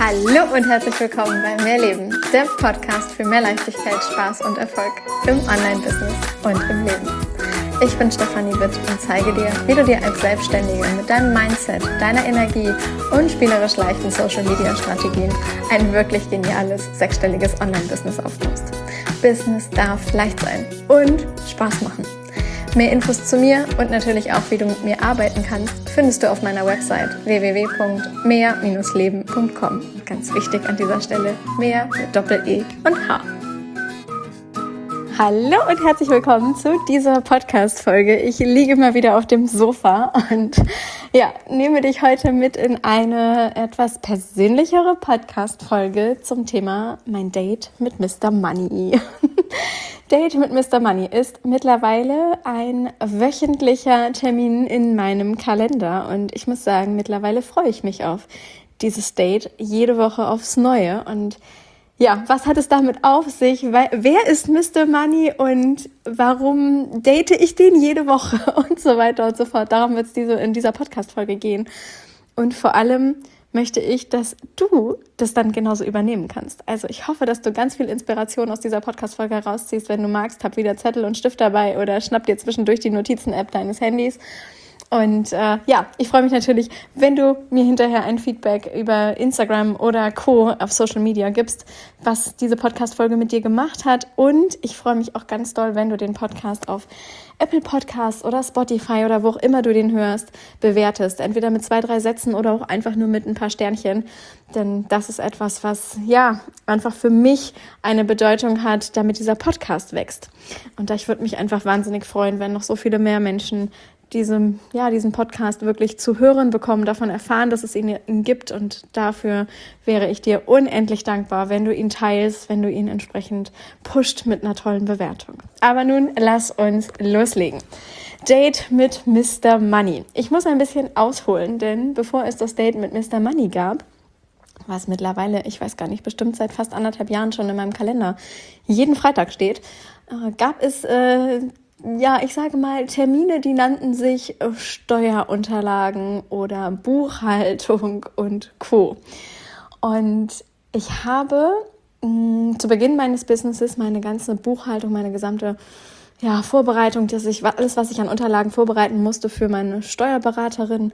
Hallo und herzlich willkommen bei Mehrleben, der Podcast für mehr Leichtigkeit, Spaß und Erfolg im Online-Business und im Leben. Ich bin Stefanie Witt und zeige dir, wie du dir als Selbstständige mit deinem Mindset, deiner Energie und spielerisch leichten Social-Media-Strategien ein wirklich geniales, sechsstelliges Online-Business aufbaust. Business darf leicht sein und Spaß machen. Mehr Infos zu mir und natürlich auch, wie du mit mir arbeiten kannst, findest du auf meiner Website www.mehr-leben.com. Ganz wichtig an dieser Stelle, mehr mit Doppel-E und H. Hallo und herzlich willkommen zu dieser Podcast-Folge. Ich liege mal wieder auf dem Sofa und nehme dich heute mit in eine etwas persönlichere Podcast-Folge zum Thema mein Date mit Mr. Money. Date mit Mr. Money ist mittlerweile ein wöchentlicher Termin in meinem Kalender und ich muss sagen, mittlerweile freue ich mich auf dieses Date jede Woche aufs Neue. Und ja, was hat es damit auf sich? Wer ist Mr. Money und warum date ich den jede Woche und so weiter und so fort? Darum wird es in dieser Podcast-Folge gehen. Und vor allem möchte ich, dass du das dann genauso übernehmen kannst. Also ich hoffe, dass du ganz viel Inspiration aus dieser Podcast-Folge herausziehst. Wenn du magst, hab wieder Zettel und Stift dabei oder schnapp dir zwischendurch die Notizen-App deines Handys. Und ich freue mich natürlich, wenn du mir hinterher ein Feedback über Instagram oder Co. auf Social Media gibst, was diese Podcast-Folge mit dir gemacht hat. Und ich freue mich auch ganz doll, wenn du den Podcast auf Apple Podcasts oder Spotify oder wo auch immer du den hörst, bewertest. Entweder mit 2, 3 Sätzen oder auch einfach nur mit ein paar Sternchen. Denn das ist etwas, was einfach für mich eine Bedeutung hat, damit dieser Podcast wächst. Und ich würde mich einfach wahnsinnig freuen, wenn noch so viele mehr Menschen diesen Podcast wirklich zu hören bekommen, davon erfahren, dass es ihn gibt, und dafür wäre ich dir unendlich dankbar, wenn du ihn teilst, wenn du ihn entsprechend pusht mit einer tollen Bewertung. Aber nun lass uns loslegen. Date mit Mr. Money. Ich muss ein bisschen ausholen, denn bevor es das Date mit Mr. Money gab, was mittlerweile, ich weiß gar nicht, bestimmt seit fast 1,5 Jahren schon in meinem Kalender jeden Freitag steht, gab es ich sage mal, Termine, die nannten sich Steuerunterlagen oder Buchhaltung und Co. Und ich habe zu Beginn meines Businesses meine ganze Buchhaltung, meine gesamte Vorbereitung, alles, was ich an Unterlagen vorbereiten musste für meine Steuerberaterin,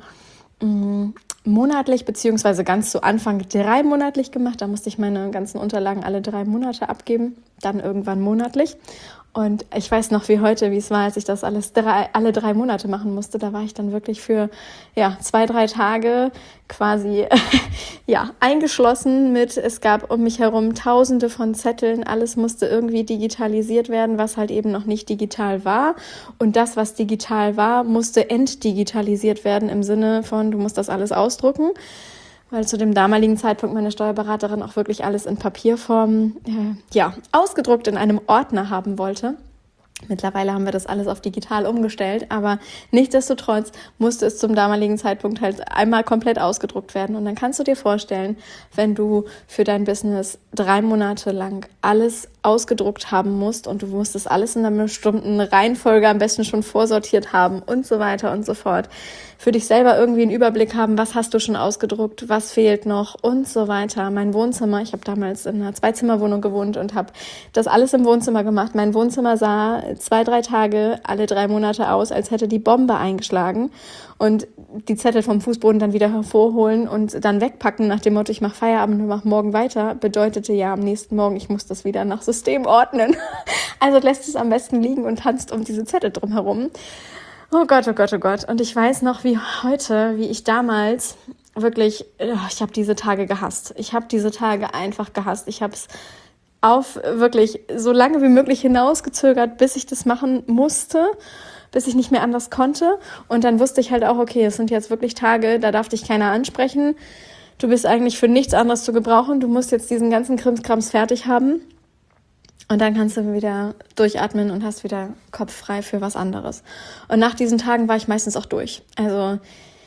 monatlich beziehungsweise ganz zu Anfang 3-monatlich gemacht. Da musste ich meine ganzen Unterlagen alle 3 Monate abgeben, dann irgendwann monatlich. Und ich weiß noch wie heute, wie es war, als ich das alle 3 Monate machen musste. Da war ich dann wirklich für 2, 3 Tage quasi eingeschlossen mit, es gab um mich herum Tausende von Zetteln. Alles musste irgendwie digitalisiert werden, was halt eben noch nicht digital war. Und das, was digital war, musste entdigitalisiert werden im Sinne von, du musst das alles ausdrucken. Weil zu dem damaligen Zeitpunkt meine Steuerberaterin auch wirklich alles in Papierform ausgedruckt in einem Ordner haben wollte. Mittlerweile haben wir das alles auf digital umgestellt, aber nichtsdestotrotz musste es zum damaligen Zeitpunkt halt einmal komplett ausgedruckt werden. Und dann kannst du dir vorstellen, wenn du für dein Business 3 Monate lang alles ausgedruckt haben musst und du musstest alles in einer bestimmten Reihenfolge am besten schon vorsortiert haben und so weiter und so fort, für dich selber irgendwie einen Überblick haben, was hast du schon ausgedruckt, was fehlt noch und so weiter. Mein Wohnzimmer, ich habe damals in einer 2-Zimmer-Wohnung gewohnt und habe das alles im Wohnzimmer gemacht. Mein Wohnzimmer sah 2, 3 Tage alle 3 Monate aus, als hätte die Bombe eingeschlagen, und die Zettel vom Fußboden dann wieder hervorholen und dann wegpacken nach dem Motto, ich mache Feierabend und mache morgen weiter, bedeutete am nächsten Morgen, ich muss das wieder nach System ordnen. Also lässt es am besten liegen und tanzt um diese Zettel drumherum. Oh Gott, oh Gott, oh Gott. Und ich weiß noch wie heute, wie ich damals wirklich, ich habe diese Tage gehasst. Ich habe diese Tage einfach gehasst. Ich habe es auf wirklich so lange wie möglich hinausgezögert, bis ich das machen musste, bis ich nicht mehr anders konnte. Und dann wusste ich halt auch, okay, es sind jetzt wirklich Tage, da darf dich keiner ansprechen. Du bist eigentlich für nichts anderes zu gebrauchen. Du musst jetzt diesen ganzen Krimskrams fertig haben. Und dann kannst du wieder durchatmen und hast wieder Kopf frei für was anderes. Und nach diesen Tagen war ich meistens auch durch. Also,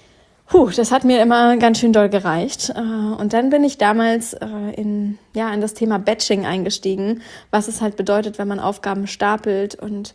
das hat mir immer ganz schön doll gereicht. Und dann bin ich damals in das Thema Batching eingestiegen, was es halt bedeutet, wenn man Aufgaben stapelt und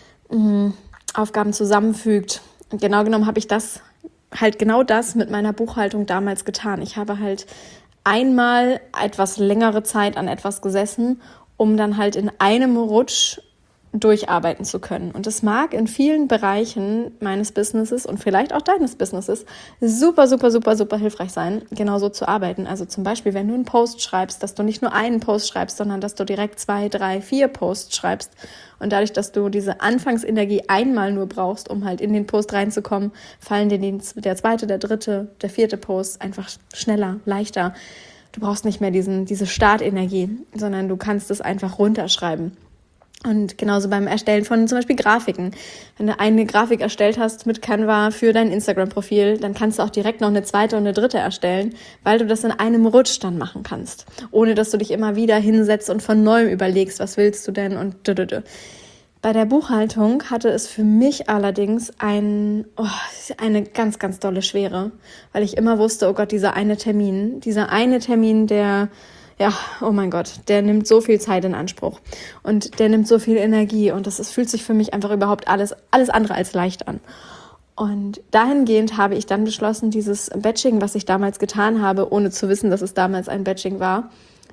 Aufgaben zusammenfügt. Und genau genommen habe ich das mit meiner Buchhaltung damals getan. Ich habe halt einmal etwas längere Zeit an etwas gesessen, um dann halt in einem Rutsch durcharbeiten zu können. Und es mag in vielen Bereichen meines Businesses und vielleicht auch deines Businesses super, super, super, super hilfreich sein, genauso zu arbeiten. Also zum Beispiel, wenn du einen Post schreibst, dass du nicht nur einen Post schreibst, sondern dass du direkt 2, 3, 4 Posts schreibst. Und dadurch, dass du diese Anfangsenergie einmal nur brauchst, um halt in den Post reinzukommen, fallen dir der zweite, der dritte, der vierte Post einfach schneller, leichter. Du brauchst nicht mehr diese Startenergie, sondern du kannst es einfach runterschreiben. Und genauso beim Erstellen von zum Beispiel Grafiken. Wenn du eine Grafik erstellt hast mit Canva für dein Instagram-Profil, dann kannst du auch direkt noch eine zweite und eine dritte erstellen, weil du das in einem Rutsch dann machen kannst. Ohne dass du dich immer wieder hinsetzt und von neuem überlegst, was willst du denn und Bei der Buchhaltung hatte es für mich allerdings eine ganz, ganz dolle Schwere, weil ich immer wusste, oh Gott, dieser eine Termin, der oh mein Gott, der nimmt so viel Zeit in Anspruch und der nimmt so viel Energie und fühlt sich für mich einfach überhaupt alles andere als leicht an. Und dahingehend habe ich dann beschlossen, dieses Batching, was ich damals getan habe, ohne zu wissen, dass es damals ein Batching war,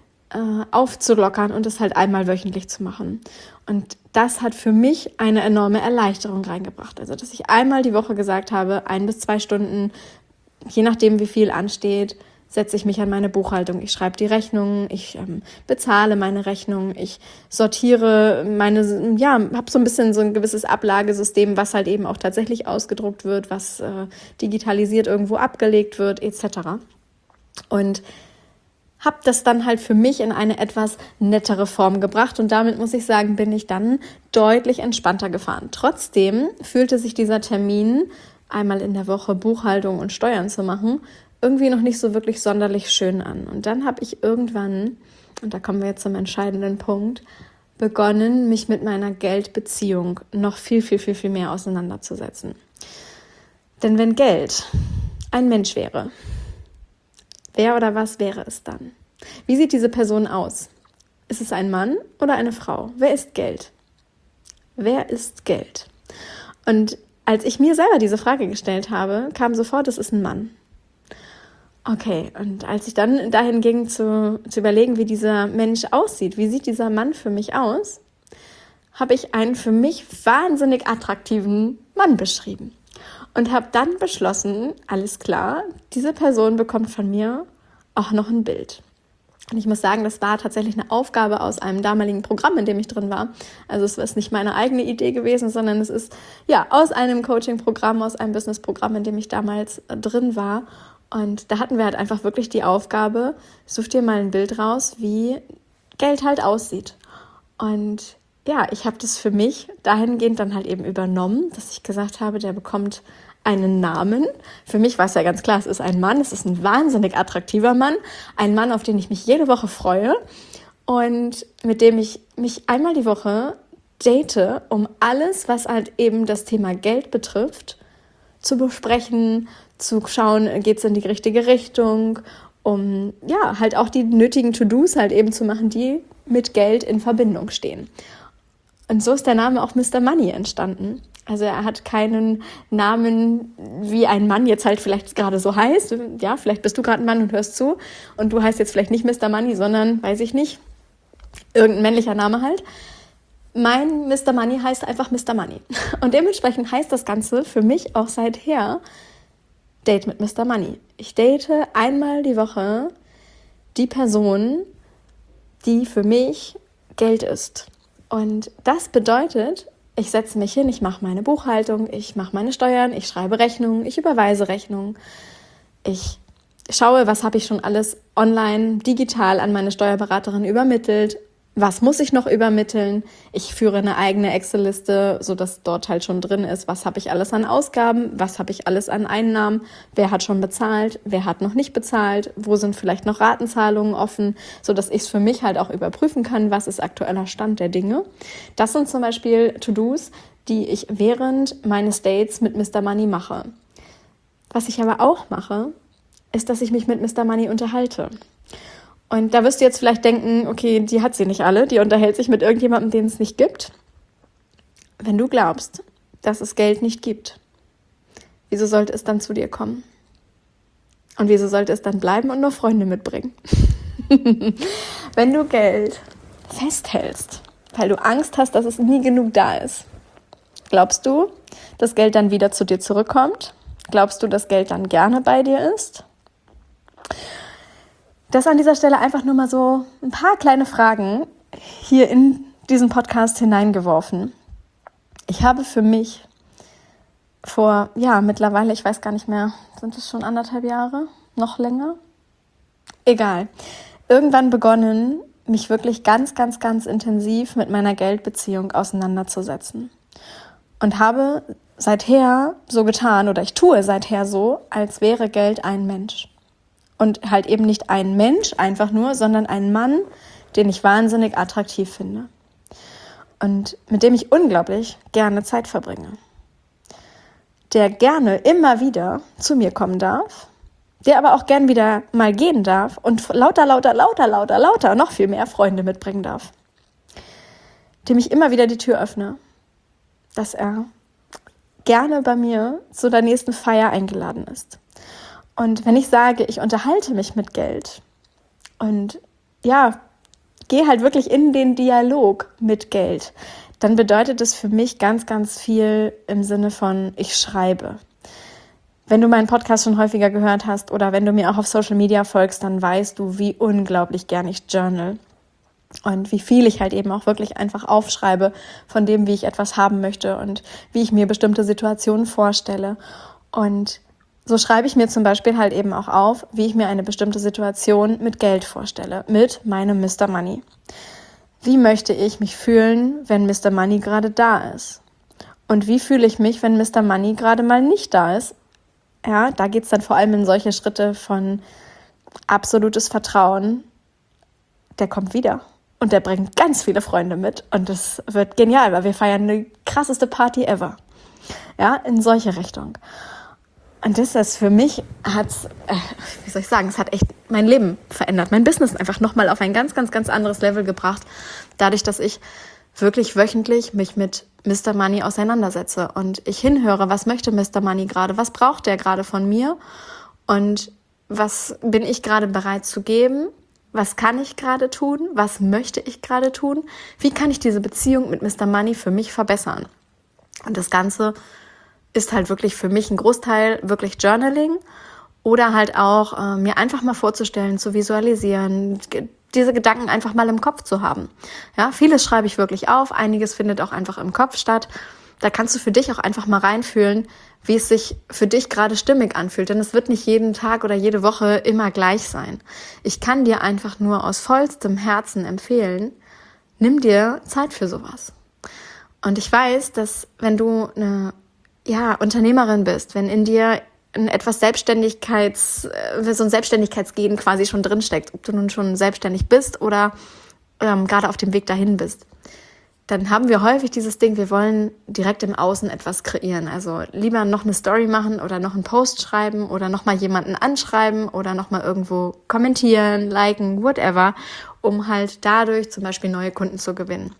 aufzulockern und es halt einmal wöchentlich zu machen. Und das hat für mich eine enorme Erleichterung reingebracht. Also, dass ich einmal die Woche gesagt habe, 1 bis 2 Stunden, je nachdem wie viel ansteht, setze ich mich an meine Buchhaltung. Ich schreibe die Rechnungen, ich bezahle meine Rechnungen, ich sortiere habe so ein bisschen so ein gewisses Ablagesystem, was halt eben auch tatsächlich ausgedruckt wird, was digitalisiert irgendwo abgelegt wird, etc. Und habe das dann halt für mich in eine etwas nettere Form gebracht und damit muss ich sagen, bin ich dann deutlich entspannter gefahren. Trotzdem fühlte sich dieser Termin, einmal in der Woche Buchhaltung und Steuern zu machen, irgendwie noch nicht so wirklich sonderlich schön an. Und dann habe ich irgendwann, und da kommen wir jetzt zum entscheidenden Punkt, begonnen, mich mit meiner Geldbeziehung noch viel, viel, viel, viel mehr auseinanderzusetzen. Denn wenn Geld ein Mensch wäre, wer oder was wäre es dann? Wie sieht diese Person aus? Ist es ein Mann oder eine Frau? Wer ist Geld? Wer ist Geld? Und als ich mir selber diese Frage gestellt habe, kam sofort, es ist ein Mann. Okay, und als ich dann dahin ging zu überlegen, wie dieser Mensch aussieht, wie sieht dieser Mann für mich aus, habe ich einen für mich wahnsinnig attraktiven Mann beschrieben. Und habe dann beschlossen, alles klar, diese Person bekommt von mir auch noch ein Bild. Und ich muss sagen, das war tatsächlich eine Aufgabe aus einem damaligen Programm, in dem ich drin war. Also es ist nicht meine eigene Idee gewesen, sondern es ist aus einem Coaching-Programm, aus einem Business-Programm, in dem ich damals drin war. Und da hatten wir halt einfach wirklich die Aufgabe, such dir mal ein Bild raus, wie Geld halt aussieht. Und ich habe das für mich dahingehend dann halt eben übernommen, dass ich gesagt habe, der bekommt einen Namen. Für mich war es ja ganz klar, es ist ein Mann, es ist ein wahnsinnig attraktiver Mann, ein Mann, auf den ich mich jede Woche freue und mit dem ich mich einmal die Woche date, um alles, was halt eben das Thema Geld betrifft, zu besprechen, zu schauen, geht es in die richtige Richtung, um halt auch die nötigen To-Dos halt eben zu machen, die mit Geld in Verbindung stehen. Und so ist der Name auch Mr. Money entstanden. Also er hat keinen Namen, wie ein Mann jetzt halt vielleicht gerade so heißt. Ja, vielleicht bist du gerade ein Mann und hörst zu und du heißt jetzt vielleicht nicht Mr. Money, sondern, weiß ich nicht, irgendein männlicher Name halt. Mein Mr. Money heißt einfach Mr. Money. Und dementsprechend heißt das Ganze für mich auch seither Date mit Mr. Money. Ich date einmal die Woche die Person, die für mich Geld ist. Und das bedeutet, ich setze mich hin, ich mache meine Buchhaltung, ich mache meine Steuern, ich schreibe Rechnungen, ich überweise Rechnungen. Ich schaue, was habe ich schon alles online, digital an meine Steuerberaterin übermittelt. Was muss ich noch übermitteln? Ich führe eine eigene Excel-Liste, sodass dort halt schon drin ist, was habe ich alles an Ausgaben, was habe ich alles an Einnahmen, wer hat schon bezahlt, wer hat noch nicht bezahlt, wo sind vielleicht noch Ratenzahlungen offen, sodass ich es für mich halt auch überprüfen kann, was ist aktueller Stand der Dinge. Das sind zum Beispiel To-Dos, die ich während meines Dates mit Mr. Money mache. Was ich aber auch mache, ist, dass ich mich mit Mr. Money unterhalte. Und da wirst du jetzt vielleicht denken, okay, die hat sie nicht alle, die unterhält sich mit irgendjemandem, den es nicht gibt. Wenn du glaubst, dass es Geld nicht gibt, wieso sollte es dann zu dir kommen? Und wieso sollte es dann bleiben und nur Freunde mitbringen? Wenn du Geld festhältst, weil du Angst hast, dass es nie genug da ist, glaubst du, dass Geld dann wieder zu dir zurückkommt? Glaubst du, dass Geld dann gerne bei dir ist? Das an dieser Stelle einfach nur mal so ein paar kleine Fragen hier in diesen Podcast hineingeworfen. Ich habe für mich mittlerweile, ich weiß gar nicht mehr, sind es schon 1,5 Jahre? Noch länger? Egal. Irgendwann begonnen, mich wirklich ganz, ganz, ganz intensiv mit meiner Geldbeziehung auseinanderzusetzen. Und habe seither so getan, oder ich tue seither so, als wäre Geld ein Mensch. Und halt eben nicht ein Mensch einfach nur, sondern ein Mann, den ich wahnsinnig attraktiv finde. Und mit dem ich unglaublich gerne Zeit verbringe. Der gerne immer wieder zu mir kommen darf, der aber auch gern wieder mal gehen darf und lauter noch viel mehr Freunde mitbringen darf. Dem ich immer wieder die Tür öffne, dass er gerne bei mir zu der nächsten Feier eingeladen ist. Und wenn ich sage, ich unterhalte mich mit Geld und gehe halt wirklich in den Dialog mit Geld, dann bedeutet es für mich ganz, ganz viel im Sinne von, ich schreibe. Wenn du meinen Podcast schon häufiger gehört hast oder wenn du mir auch auf Social Media folgst, dann weißt du, wie unglaublich gern ich journal und wie viel ich halt eben auch wirklich einfach aufschreibe von dem, wie ich etwas haben möchte und wie ich mir bestimmte Situationen vorstelle. Und so schreibe ich mir zum Beispiel halt eben auch auf, wie ich mir eine bestimmte Situation mit Geld vorstelle, mit meinem Mr. Money. Wie möchte ich mich fühlen, wenn Mr. Money gerade da ist? Und wie fühle ich mich, wenn Mr. Money gerade mal nicht da ist? Ja, da geht es dann vor allem in solche Schritte von absolutes Vertrauen. Der kommt wieder und der bringt ganz viele Freunde mit und das wird genial, weil wir feiern die krasseste Party ever. Ja, in solche Richtung. Und das ist für mich, es hat echt mein Leben verändert, mein Business einfach nochmal auf ein ganz, ganz, ganz anderes Level gebracht, dadurch, dass ich wirklich wöchentlich mich mit Mr. Money auseinandersetze und ich hinhöre, was möchte Mr. Money gerade, was braucht der gerade von mir und was bin ich gerade bereit zu geben, was kann ich gerade tun, was möchte ich gerade tun, wie kann ich diese Beziehung mit Mr. Money für mich verbessern. Und das Ganze ist halt wirklich für mich ein Großteil wirklich Journaling oder halt auch mir einfach mal vorzustellen, zu visualisieren, diese Gedanken einfach mal im Kopf zu haben. Ja, vieles schreibe ich wirklich auf, einiges findet auch einfach im Kopf statt. Da kannst du für dich auch einfach mal reinfühlen, wie es sich für dich gerade stimmig anfühlt, denn es wird nicht jeden Tag oder jede Woche immer gleich sein. Ich kann dir einfach nur aus vollstem Herzen empfehlen, nimm dir Zeit für sowas. Und ich weiß, dass wenn du eine Unternehmerin bist, wenn in dir so ein Selbstständigkeitsgehen quasi schon drinsteckt, ob du nun schon selbstständig bist oder gerade auf dem Weg dahin bist, dann haben wir häufig dieses Ding, wir wollen direkt im Außen etwas kreieren. Also lieber noch eine Story machen oder noch einen Post schreiben oder noch mal jemanden anschreiben oder noch mal irgendwo kommentieren, liken, whatever, um halt dadurch zum Beispiel neue Kunden zu gewinnen.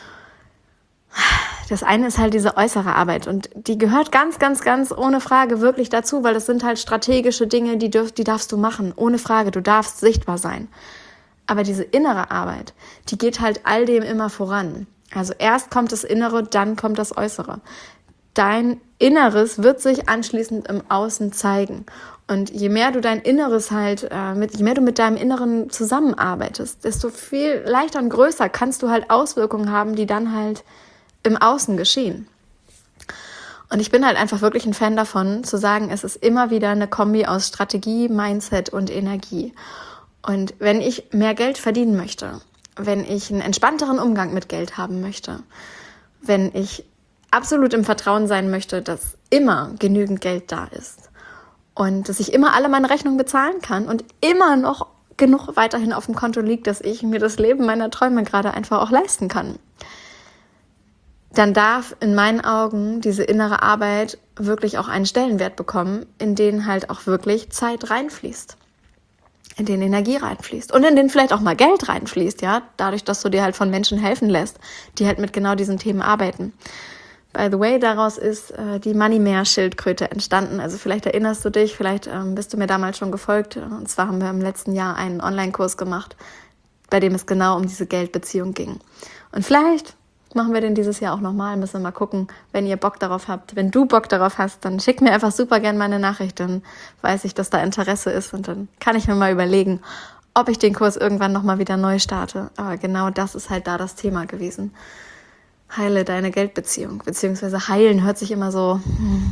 Das eine ist halt diese äußere Arbeit und die gehört ganz, ganz, ganz ohne Frage wirklich dazu, weil das sind halt strategische Dinge, die darfst du machen, ohne Frage, du darfst sichtbar sein. Aber diese innere Arbeit, die geht halt all dem immer voran. Also erst kommt das Innere, dann kommt das Äußere. Dein Inneres wird sich anschließend im Außen zeigen. Und je mehr du dein Inneres je mehr du mit deinem Inneren zusammenarbeitest, desto viel leichter und größer kannst du halt Auswirkungen haben, die dann halt im Außen geschehen. Und ich bin halt einfach wirklich ein Fan davon, zu sagen, es ist immer wieder eine Kombi aus Strategie, Mindset und Energie. Und wenn ich mehr Geld verdienen möchte, wenn ich einen entspannteren Umgang mit Geld haben möchte, wenn ich absolut im Vertrauen sein möchte, dass immer genügend Geld da ist und dass ich immer alle meine Rechnungen bezahlen kann und immer noch genug weiterhin auf dem Konto liegt, dass ich mir das Leben meiner Träume gerade einfach auch leisten kann, dann darf in meinen Augen diese innere Arbeit wirklich auch einen Stellenwert bekommen, in den halt auch wirklich Zeit reinfließt, in den Energie reinfließt und in den vielleicht auch mal Geld reinfließt, ja, dadurch, dass du dir halt von Menschen helfen lässt, die halt mit genau diesen Themen arbeiten. By the way, daraus ist die Money-Mehr-Schildkröte entstanden. Also vielleicht erinnerst du dich, vielleicht bist du mir damals schon gefolgt. Und zwar haben wir im letzten Jahr einen Online-Kurs gemacht, bei dem es genau um diese Geldbeziehung ging. Und vielleicht machen wir den dieses Jahr auch nochmal. Müssen wir mal gucken, wenn ihr Bock darauf habt. Wenn du Bock darauf hast, dann schick mir einfach super gerne meine Nachricht. Dann weiß ich, dass da Interesse ist. Und dann kann ich mir mal überlegen, ob ich den Kurs irgendwann nochmal wieder neu starte. Aber genau das ist halt da das Thema gewesen. Heile deine Geldbeziehung. Beziehungsweise heilen hört sich immer so,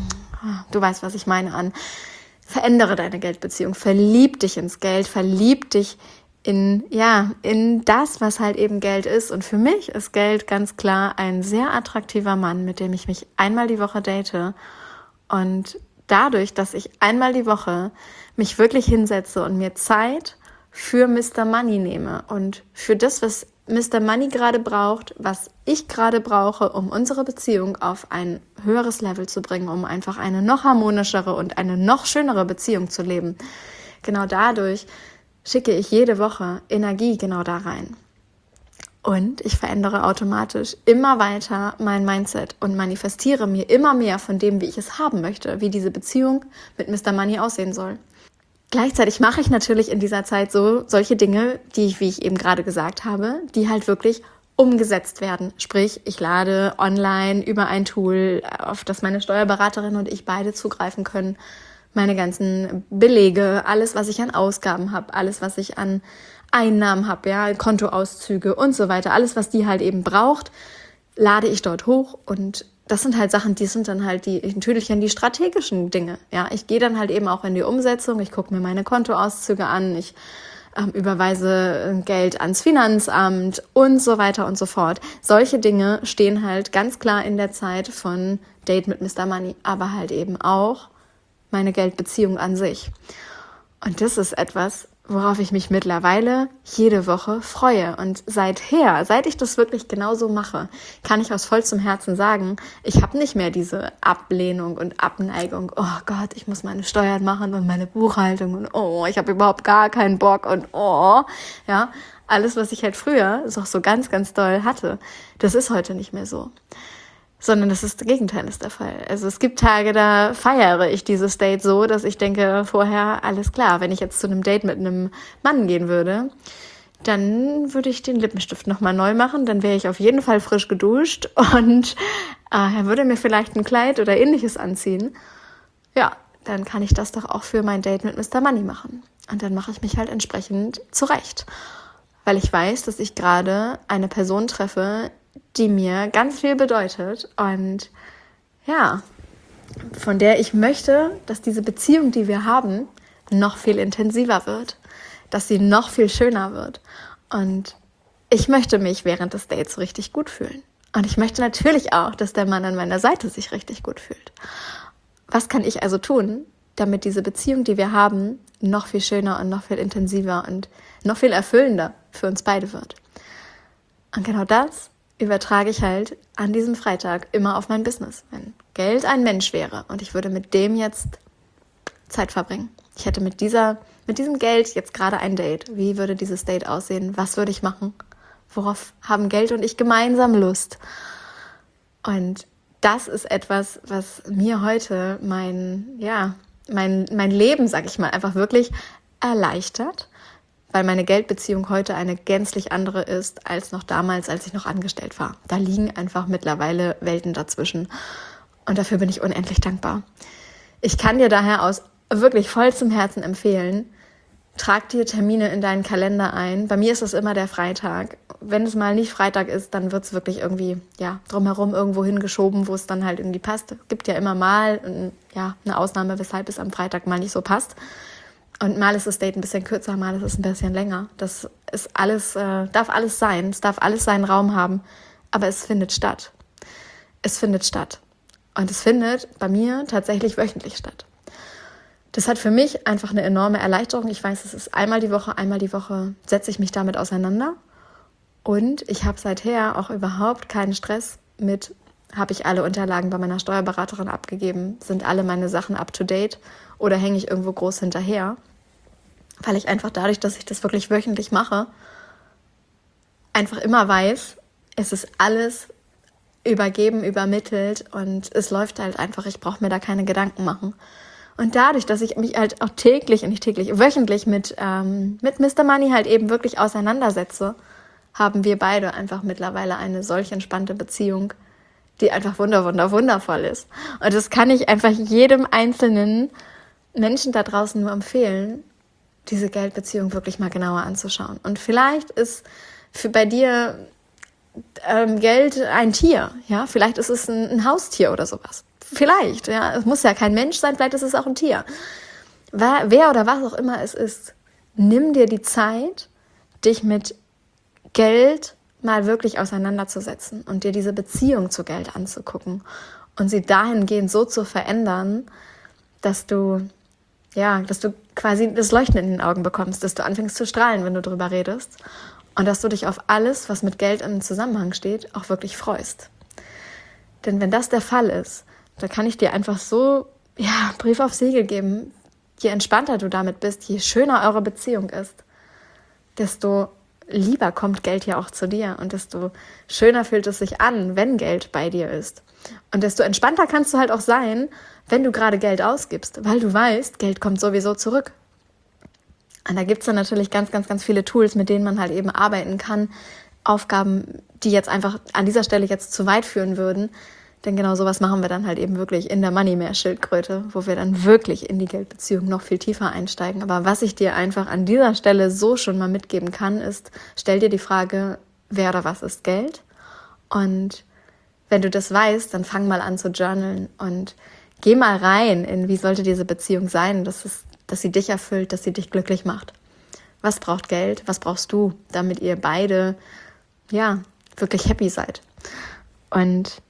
du weißt, was ich meine, an. Verändere deine Geldbeziehung. Verlieb dich ins Geld. Verlieb dich in das, was halt eben Geld ist. Und für mich ist Geld ganz klar ein sehr attraktiver Mann, mit dem ich mich einmal die Woche date. Und dadurch, dass ich einmal die Woche mich wirklich hinsetze und mir Zeit für Mr. Money nehme und für das, was Mr. Money gerade braucht, was ich gerade brauche, um unsere Beziehung auf ein höheres Level zu bringen, um einfach eine noch harmonischere und eine noch schönere Beziehung zu leben. Genau dadurch schicke ich jede Woche Energie genau da rein. Und ich verändere automatisch immer weiter mein Mindset und manifestiere mir immer mehr von dem, wie ich es haben möchte, wie diese Beziehung mit Mr. Money aussehen soll. Gleichzeitig mache ich natürlich in dieser Zeit solche Dinge, wie ich eben gerade gesagt habe, die halt wirklich umgesetzt werden. Sprich, ich lade online über ein Tool, auf das meine Steuerberaterin und ich beide zugreifen können, meine ganzen Belege, alles, was ich an Ausgaben habe, alles, was ich an Einnahmen habe, ja, Kontoauszüge und so weiter, alles, was die halt eben braucht, lade ich dort hoch. Und das sind halt Sachen, die sind dann halt die strategischen Dinge. Ja, ich gehe dann halt eben auch in die Umsetzung, ich gucke mir meine Kontoauszüge an, ich überweise Geld ans Finanzamt und so weiter und so fort. Solche Dinge stehen halt ganz klar in der Zeit von Date mit Mr. Money, aber halt eben auch meine Geldbeziehung an sich. Und das ist etwas, worauf ich mich mittlerweile jede Woche freue. Und seit ich das wirklich genauso mache, kann ich aus vollstem Herzen sagen, ich habe nicht mehr diese Ablehnung und Abneigung. Oh Gott, ich muss meine Steuern machen und meine Buchhaltung und ich habe überhaupt gar keinen Bock und ja, alles, was ich halt früher so ganz, ganz doll hatte, das ist heute nicht mehr so. Sondern das Gegenteil ist der Fall. Also es gibt Tage, da feiere ich dieses Date so, dass ich denke, vorher, alles klar, wenn ich jetzt zu einem Date mit einem Mann gehen würde, dann würde ich den Lippenstift nochmal neu machen, dann wäre ich auf jeden Fall frisch geduscht und er würde mir vielleicht ein Kleid oder ähnliches anziehen. Ja, dann kann ich das doch auch für mein Date mit Mr. Money machen. Und dann mache ich mich halt entsprechend zurecht. Weil ich weiß, dass ich gerade eine Person treffe, die mir ganz viel bedeutet und ja, von der ich möchte, dass diese Beziehung, die wir haben, noch viel intensiver wird, dass sie noch viel schöner wird. Und ich möchte mich während des Dates richtig gut fühlen. Und ich möchte natürlich auch, dass der Mann an meiner Seite sich richtig gut fühlt. Was kann ich also tun, damit diese Beziehung, die wir haben, noch viel schöner und noch viel intensiver und noch viel erfüllender für uns beide wird? Und genau das übertrage ich halt an diesem Freitag immer auf mein Business. Wenn Geld ein Mensch wäre und ich würde mit dem jetzt Zeit verbringen. Ich hätte mit diesem Geld jetzt gerade ein Date. Wie würde dieses Date aussehen? Was würde ich machen? Worauf haben Geld und ich gemeinsam Lust? Und das ist etwas, was mir heute mein Leben, sag ich mal, einfach wirklich erleichtert, weil meine Geldbeziehung heute eine gänzlich andere ist als noch damals, als ich noch angestellt war. Da liegen einfach mittlerweile Welten dazwischen. Und dafür bin ich unendlich dankbar. Ich kann dir daher aus wirklich vollstem Herzen empfehlen, trag dir Termine in deinen Kalender ein. Bei mir ist es immer der Freitag. Wenn es mal nicht Freitag ist, dann wird es wirklich irgendwie drumherum irgendwo hingeschoben, wo es dann halt irgendwie passt. Es gibt ja immer mal eine Ausnahme, weshalb es am Freitag mal nicht so passt. Und mal ist das Date ein bisschen kürzer, mal ist es ein bisschen länger. Das ist alles, darf alles sein. Es darf alles seinen Raum haben. Aber es findet statt. Es findet statt. Und es findet bei mir tatsächlich wöchentlich statt. Das hat für mich einfach eine enorme Erleichterung. Ich weiß, es ist einmal die Woche setze ich mich damit auseinander. Und ich habe seither auch überhaupt keinen Stress mit, habe ich alle Unterlagen bei meiner Steuerberaterin abgegeben, sind alle meine Sachen up to date oder hänge ich irgendwo groß hinterher. Weil ich einfach dadurch, dass ich das wirklich wöchentlich mache, einfach immer weiß, es ist alles übergeben, übermittelt und es läuft halt einfach, ich brauche mir da keine Gedanken machen. Und dadurch, dass ich mich halt auch wöchentlich mit Mr. Money halt eben wirklich auseinandersetze, haben wir beide einfach mittlerweile eine solch entspannte Beziehung, die einfach wundervoll ist. Und das kann ich einfach jedem einzelnen Menschen da draußen nur empfehlen, diese Geldbeziehung wirklich mal genauer anzuschauen. Und vielleicht ist bei dir Geld ein Tier, ja, vielleicht ist es ein Haustier oder sowas. Vielleicht, ja, es muss ja kein Mensch sein, vielleicht ist es auch ein Tier. Wer oder was auch immer es ist, nimm dir die Zeit, dich mit Geld mal wirklich auseinanderzusetzen und dir diese Beziehung zu Geld anzugucken und sie dahingehend so zu verändern, dass du quasi das Leuchten in den Augen bekommst, dass du anfängst zu strahlen, wenn du drüber redest und dass du dich auf alles, was mit Geld im Zusammenhang steht, auch wirklich freust. Denn wenn das der Fall ist, da kann ich dir einfach so, Brief auf Siegel geben. Je entspannter du damit bist, je schöner eure Beziehung ist, desto lieber kommt Geld ja auch zu dir und desto schöner fühlt es sich an, wenn Geld bei dir ist. Und desto entspannter kannst du halt auch sein, wenn du gerade Geld ausgibst, weil du weißt, Geld kommt sowieso zurück. Und da gibt es dann natürlich ganz, ganz, ganz viele Tools, mit denen man halt eben arbeiten kann. Aufgaben, die jetzt einfach an dieser Stelle jetzt zu weit führen würden. Denn genau sowas machen wir dann halt eben wirklich in der Money-Mehr-Schildkröte, wo wir dann wirklich in die Geldbeziehung noch viel tiefer einsteigen. Aber was ich dir einfach an dieser Stelle so schon mal mitgeben kann, ist, stell dir die Frage, wer oder was ist Geld? Und wenn du das weißt, dann fang mal an zu journalen und geh mal rein in, wie sollte diese Beziehung sein, dass sie dich erfüllt, dass sie dich glücklich macht. Was braucht Geld? Was brauchst du, damit ihr beide, wirklich happy seid? Und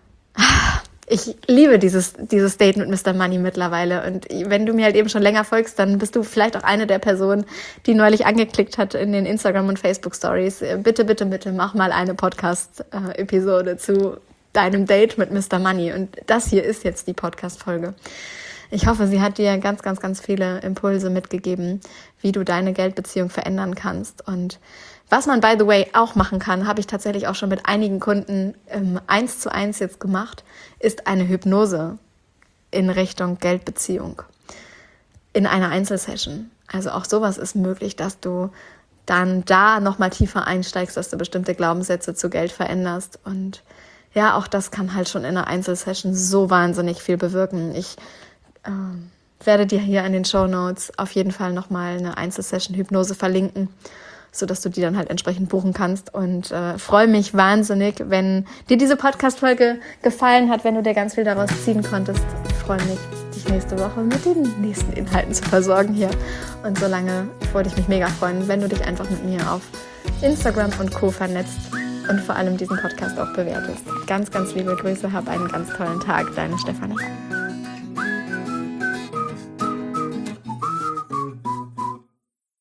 ich liebe dieses Date mit Mr. Money mittlerweile. Und wenn du mir halt eben schon länger folgst, dann bist du vielleicht auch eine der Personen, die neulich angeklickt hat in den Instagram- und Facebook-Stories. Bitte, bitte, bitte mach mal eine Podcast-Episode zu deinem Date mit Mr. Money. Und das hier ist jetzt die Podcast-Folge. Ich hoffe, sie hat dir ganz, ganz, ganz viele Impulse mitgegeben, wie du deine Geldbeziehung verändern kannst. Und was man, by the way, auch machen kann, habe ich tatsächlich auch schon mit einigen Kunden 1:1 jetzt gemacht, ist eine Hypnose in Richtung Geldbeziehung in einer Einzelsession. Also auch sowas ist möglich, dass du dann da nochmal tiefer einsteigst, dass du bestimmte Glaubenssätze zu Geld veränderst. Und ja, auch das kann halt schon in einer Einzelsession so wahnsinnig viel bewirken. Ich werde dir hier in den Shownotes auf jeden Fall nochmal eine Einzelsession-Hypnose verlinken, sodass du die dann halt entsprechend buchen kannst. Und freue mich wahnsinnig, wenn dir diese Podcast-Folge gefallen hat, wenn du dir ganz viel daraus ziehen konntest. Ich freue mich, dich nächste Woche mit den nächsten Inhalten zu versorgen hier. Und solange würde ich mich mega freuen, wenn du dich einfach mit mir auf Instagram und Co. vernetzt und vor allem diesen Podcast auch bewertest. Ganz, ganz liebe Grüße, hab einen ganz tollen Tag. Deine Stefanie.